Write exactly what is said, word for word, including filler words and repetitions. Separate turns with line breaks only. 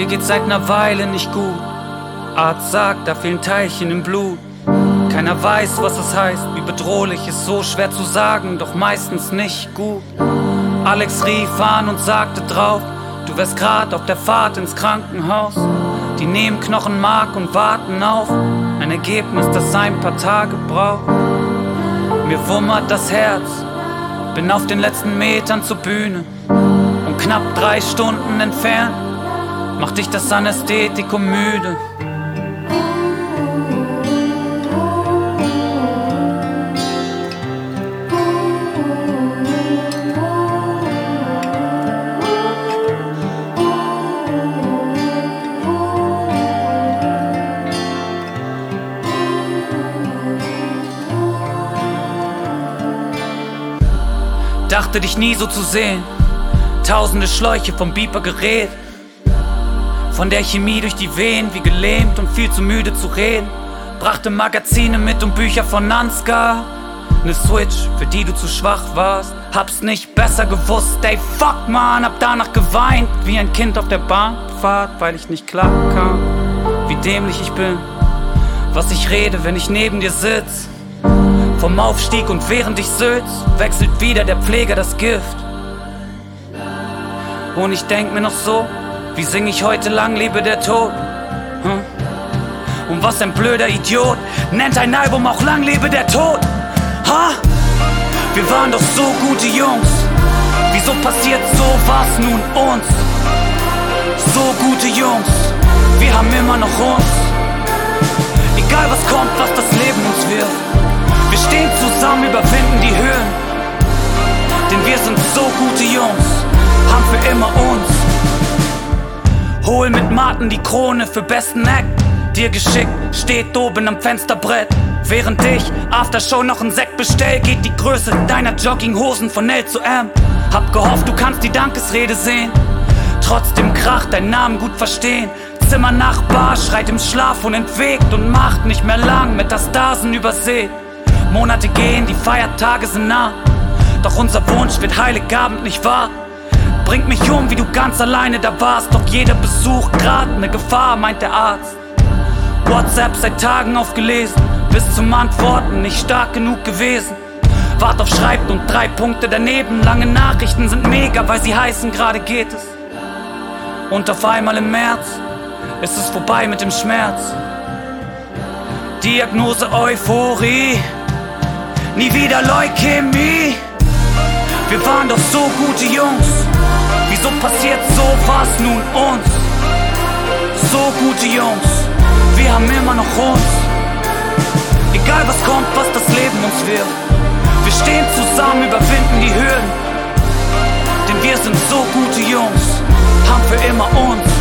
Mir geht's seit ner Weile nicht gut. Arzt sagt, da fehlen Teilchen im Blut. Keiner weiß, was es heißt, wie bedrohlich, ist so schwer zu sagen, doch meistens nicht gut. Alex rief an und sagte drauf, du wärst grad auf der Fahrt ins Krankenhaus. Die nehmen Knochenmark und warten auf ein Ergebnis, das ein paar Tage braucht. Mir wummert das Herz, bin auf den letzten Metern zur Bühne und knapp drei Stunden entfernt macht dich das Anästhetikum müde. Dachte dich nie so zu sehen, tausende Schläuche vom Beeper-Gerät, von der Chemie durch die Venen wie gelähmt und viel zu müde zu reden. Brachte Magazine mit und Bücher von Ansgar, ne Switch, für die du zu schwach warst. Hab's nicht besser gewusst, ey fuck man, hab danach geweint wie ein Kind auf der Bahnfahrt, weil ich nicht klar kam, wie dämlich ich bin, was ich rede, wenn ich neben dir sitz. Vom Aufstieg und während ich sitz, wechselt wieder der Pfleger das Gift. Und ich denk mir noch so, wie sing ich heute lang, lebe der Tod? Hm? Und was ein blöder Idiot nennt ein Album auch lang, lebe der Tod? Ha? Wir waren doch so gute Jungs, wieso passiert sowas nun uns? So gute Jungs, wir haben immer noch uns. Egal was kommt, was das Leben uns wirft, wir stehen zusammen, überwinden die Höhen. Denn wir sind so gute Jungs, haben für immer uns. Hol mit Martin die Krone für besten Act. Dir geschickt, steht oben am Fensterbrett. Während ich Aftershow noch einen Sekt bestell, geht die Größe deiner Jogginghosen von L zu M. Hab gehofft, du kannst die Dankesrede sehen, trotzdem kracht dein Namen gut verstehen. Zimmernachbar schreit im Schlaf unentwegt und macht nicht mehr lang Metastasen übersehen. Monate gehen, die Feiertage sind nah, doch unser Wunsch wird Heiligabend nicht wahr. Bringt mich um, wie du ganz alleine da warst, doch jeder Besuch grad ne Gefahr, meint der Arzt. WhatsApp seit Tagen aufgelesen, bis zum Antworten nicht stark genug gewesen. Wart auf Schreibt und drei Punkte daneben, lange Nachrichten sind mega, weil sie heißen, gerade geht es. Und auf einmal im März ist es vorbei mit dem Schmerz. Diagnose Euphorie, nie wieder Leukämie. Wir waren doch so gute Jungs, wieso passiert sowas nun uns? So gute Jungs, wir haben immer noch uns. Egal was kommt, was das Leben uns wirft, wir stehen zusammen, überwinden die Hürden. Denn wir sind so gute Jungs, haben für immer uns.